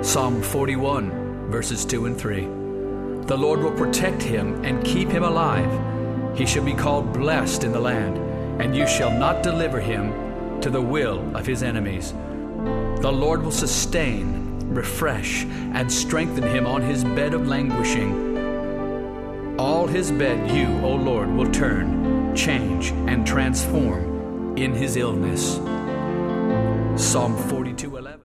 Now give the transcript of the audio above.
Psalm 41, verses 2 and 3. The Lord will protect him and keep him alive. He shall be called blessed in the land, and you shall not deliver him to the will of his enemies. The Lord will sustain, refresh, and strengthen him on his bed of languishing. All his bed you, O Lord, will turn, change, and transform in his illness. Psalm 42.